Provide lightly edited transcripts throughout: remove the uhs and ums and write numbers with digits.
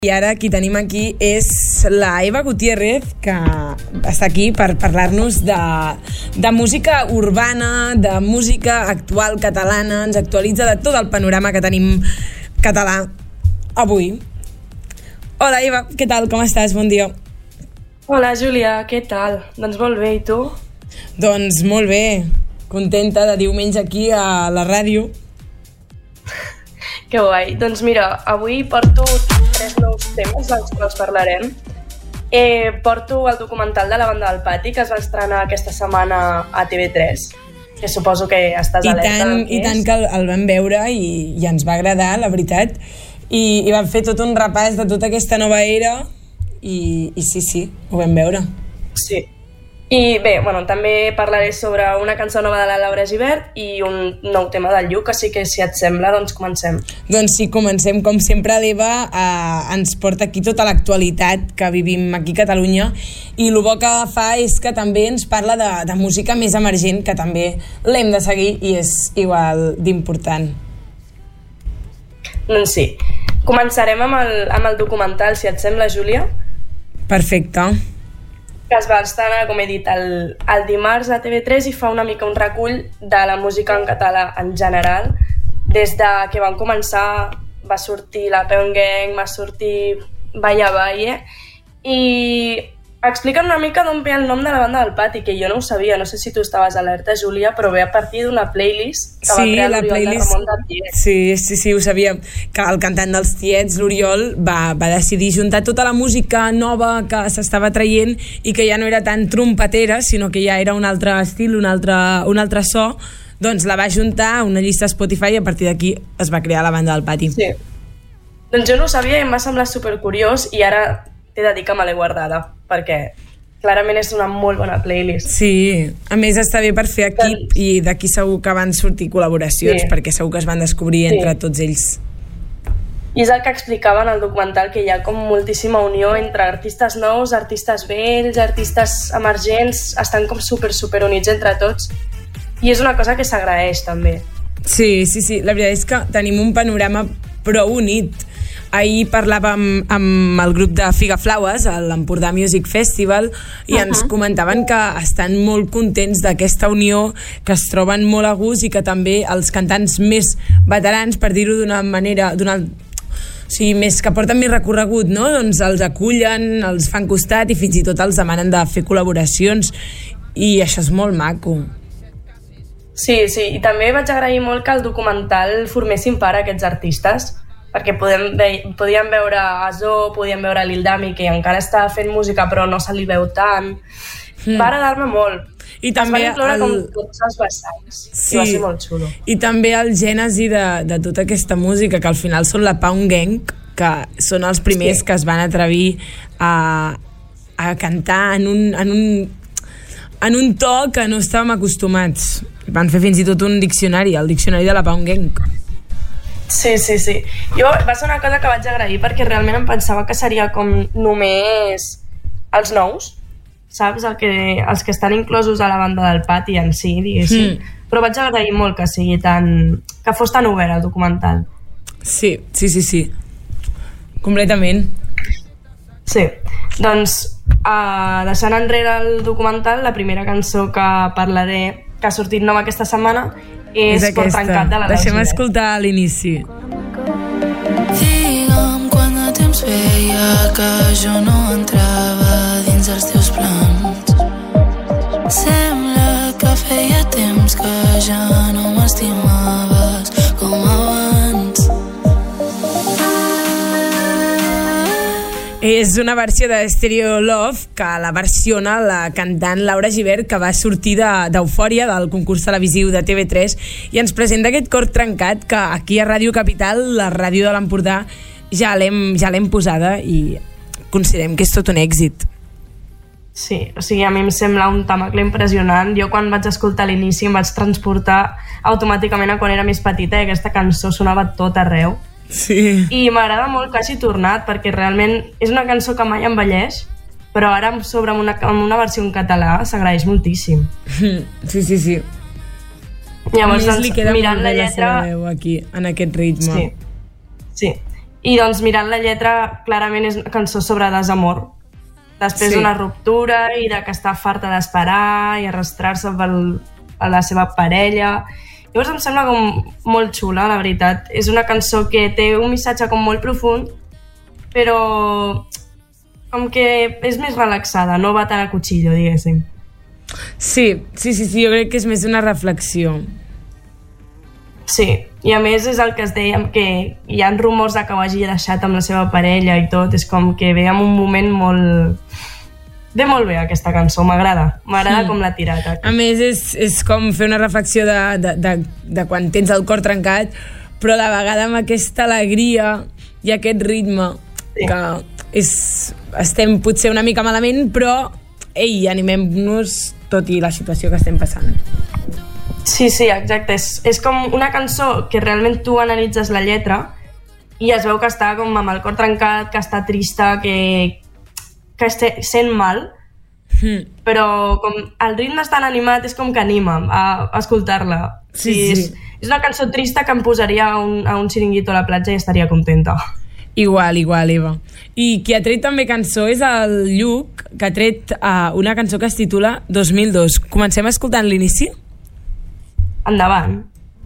I ara qui tenim aquí és la Eva Gutiérrez, que està aquí per parlar-nos de música urbana, de música actual catalana. Ens actualitza de tot el panorama que tenim català avui. Hola Eva, què tal? Com estàs? Bon dia. Hola Júlia, què tal? Doncs molt bé, i tu? Doncs molt bé, contenta de diumenge aquí a la ràdio. Que guai. Doncs mira, avui porto 3 nous temes dels quals parlarem. Porto el documental de La banda del pati, que es va estrenar aquesta setmana a TV3, que suposo que estàs alerta. I tant que el vam veure i ens va agradar, la veritat. I vam fer tot un repàs de tota aquesta nova era i sí, ho vam veure. Sí. I bé, també parlaré sobre una cançó nova de la Laura Gibert i un nou tema del Lluc, així que si et sembla, doncs comencem. Doncs sí, comencem. Com sempre, l'Eva ens porta aquí tota l'actualitat que vivim aquí a Catalunya, i el bo que fa és que també ens parla de música més emergent, que també l'hem de seguir i és igual d'important. Doncs sí. Començarem amb el documental, si et sembla, Júlia. Perfecte. Que es va estrenar, com he dit, el dimarts a TV3 i fa una mica un recull de la música en català en general. Des de que van començar va sortir la Peon Gang, va sortir Balla Baie, i expliquen una mica d'on ve el nom de la banda del pati, que jo no ho sabia, no sé si tu estaves alerta, Júlia, però ve a partir d'una playlist que va crear l'Oriol de Ramon de Tiets. Sí, ho sabia, que el cantant dels Tiets, l'Oriol, va decidir juntar tota la música nova que s'estava traient i que ja no era tan trompetera, sinó que ja era un altre estil, un altre so. Doncs la va juntar a una llista Spotify i a partir d'aquí es va crear la banda del pati. Sí. Doncs jo no ho sabia i em va semblar supercuriós, i ara t'he de dir que me l'he guardada, perquè clarament és una molt bona playlist. Sí, a més està bé per fer equip, i d'aquí segur que van sortir col·laboracions, perquè segur que es van descobrir entre tots ells. I és el que explicava en el documental, que hi ha com moltíssima unió entre artistes nous, artistes vells, artistes emergents, estan com super units entre tots, i és una cosa que s'agraeix també. Sí, la veritat és que tenim un panorama prou unit. Ahir parlàvem amb el grup de Figaflaues, a l'Empordà Music Festival, i ens comentaven que estan molt contents d'aquesta unió, que es troben molt a gust, i que també els cantants més veterans, per dir-ho d'una manera, més que porten més recorregut, no? Doncs els acullen, els fan costat i fins i tot els demanen de fer col·laboracions, i això és molt maco. Sí, i també vaig agrair molt que el documental formessin part a aquests artistes, perquè podíem veure Azó, podíem veure Lil Dami, que encara està fent música però no se li veu tant. Va agradar-me molt. I també es van incloure com tots els vessants. Sí. I va ser molt xulo. I també el gènesi de tota aquesta música, que al final són la Peon Gang, que són els primers que es van atrevir a cantar en un to que no estàvem acostumats. Van fer fins i tot un diccionari, el diccionari de la Peon Gang. Sí. Jo va ser una cosa que vaig agrair, perquè realment em pensava que seria com només els nous, saps? Els que estan inclosos a la banda del pati en si, diguéssim. Però vaig agrair molt que que fos tan obert el documental. Sí. Completament. Sí. Doncs, deixant enrere el documental, la primera cançó que parlaré, que ha sortit nova aquesta setmana, és Cor trencat, de la Laura Gibert. Deixem escoltar a l'inici. Digue'm quant de temps feia que jo no entrava dins els teus plans. Sembla que feia temps que ja no m'estimaves com abans. És una versió de Stereo Love, que la versiona la cantant Laura Gibert, que va sortir d'Eufòria, del concurs televisiu de TV3, i ens presenta aquest Cor trencat, que aquí a Ràdio Capital, la ràdio de l'Empordà, ja l'hem posada, i considerem que és tot un èxit. Sí, a mi em sembla un temacle impressionant. Jo quan vaig escoltar l'inici em vaig transportar automàticament a quan era més petita, i aquesta cançó sonava tot arreu. Sí. I m'agrada molt que hagi tornat, perquè realment és una cançó que mai envelleix, però ara amb una versió en català s'agraeix moltíssim. Sí. Llavors, mirant la lletra, veu aquí, en aquest ritme. Sí. I doncs mirant la lletra, clarament és una cançó sobre desamor. Després d'una ruptura i de que està farta d'esperar i arrastrar-se a la seva parella. Llavors em sembla com molt xula, la veritat. És una cançó que té un missatge com molt profund, però com que és més relaxada, no va tan a cuchillo, diguéssim. Sí, jo crec que és més una reflexió. Sí, i a més és el que es deia, que hi ha rumors de que ho hagi deixat amb la seva parella i tot, és com que ve en un moment molt... Ve molt bé aquesta cançó, m'agrada com l'ha tirat. A més és com fer una reflexió de quan tens el cor trencat, però a la vegada amb aquesta alegria i aquest ritme que estem potser una mica malament, però ei, animem-nos tot i la situació que estem passant. Sí, exacte. És com una cançó que realment tu analitzes la lletra i es veu que està com amb el cor trencat, que està trista, que sent mal, però com el ritme és tan animat, és com que anima a escoltar-la. Sí. És una cançó trista que em posaria a un xiringuito a la platja i estaria contenta. Igual, Eva. I qui ha tret també cançó és el Lluc, que ha tret una cançó que es titula 2002. Comencem escoltant l'inici? Endavant.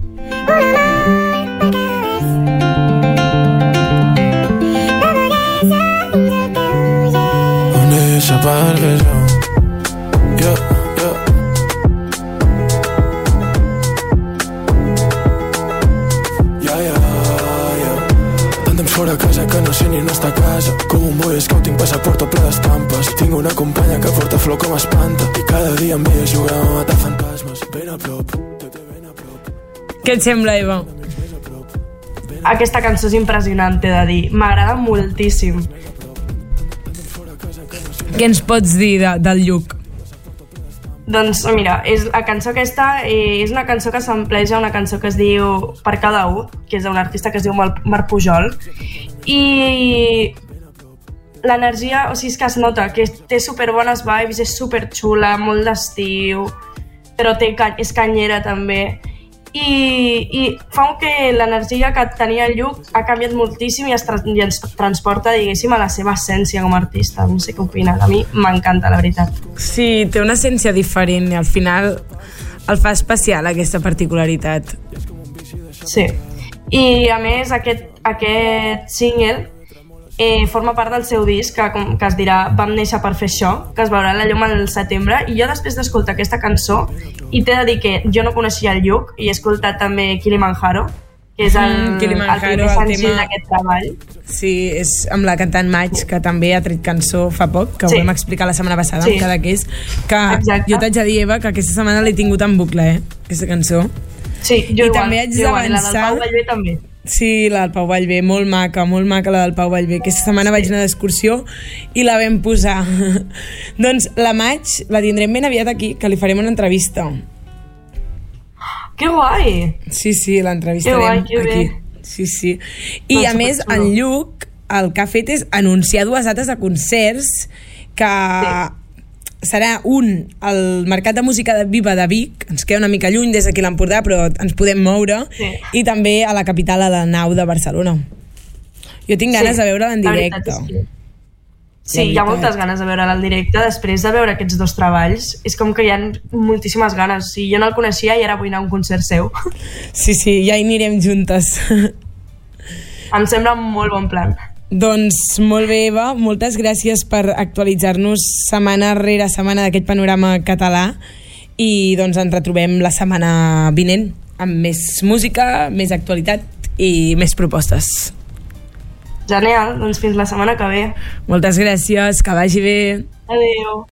Unirse perquè jo fora a casa que no sé ni on està a casa. Com un boy scout tinc passaport ple d'estampes. Tinc una companya que porta flor com espanta i cada dia em ve a jugar a matar fantasmes. Ben a prop, ben a prop. Què et sembla, Eva? Aquesta cançó és impressionant, t'he de dir. M'agrada moltíssim. Què ens pots dir del Lluc? Doncs mira, la cançó aquesta és una cançó que s'empleja una cançó que es diu Per cada u, que és d'un artista que es diu Marc Pujol, i l'energia, o sigui, és que es nota que té superbones vibes, és superxula, molt d'estiu, però és canyera també, i fa que l'energia que tenia el Lluc ha canviat moltíssim i ens transporta, diguéssim, a la seva essència com a artista. No sé què opines, a mi m'encanta, la veritat. Sí, té una essència diferent i al final el fa especial, aquesta particularitat. Sí, i a més aquest single forma part del seu disc que es dirà Vam néixer per fer això, que es veurà la llum al setembre, i jo després d'escoltar aquesta cançó, i t'he de dir que jo no coneixia el Lluc i he escoltat també Kilimanjaro, que és el primer senzill d'aquest treball. Sí, és amb la cantant Maig, que també ha tret cançó fa poc, que ho vam explicar la setmana passada amb Cadaqués, que jo t'haig de dir, Eva, que aquesta setmana l'he tingut en bucle, aquesta cançó. Sí, jo igual, també haig d'avançar. La del Pau Vallvé també. Sí, la del Pau Vallvé, molt maca la del Pau Vallvé. Aquesta setmana vaig anar d'excursió i la vam posar. Doncs la Maig la tindrem ben aviat aquí, que li farem una entrevista. Que guai! Sí, l'entrevistarem aquí. Sí. I a més, en Lluc el que ha fet és anunciar 2 dates de concerts que serà un al Mercat de Música de Viva de Vic, ens queda una mica lluny des d'aquí l'Empordà, però ens podem moure, i també a la capital, a la Nau de Barcelona. Jo tinc ganes de veure'l en directe. Sí, hi ha moltes ganes de veure'l en directe després de veure aquests 2 treballs. És com que hi ha moltíssimes ganes. Sí, jo no el coneixia i ara vull anar a un concert seu. Sí, ja hi anirem juntes. Em sembla un molt bon plan. Doncs molt bé, Eva, moltes gràcies per actualitzar-nos setmana rere setmana d'aquest panorama català, i doncs ens retrobem la setmana vinent amb més música, més actualitat i més propostes. Genial, doncs fins la setmana que ve. Moltes gràcies, que vagi bé. Adéu.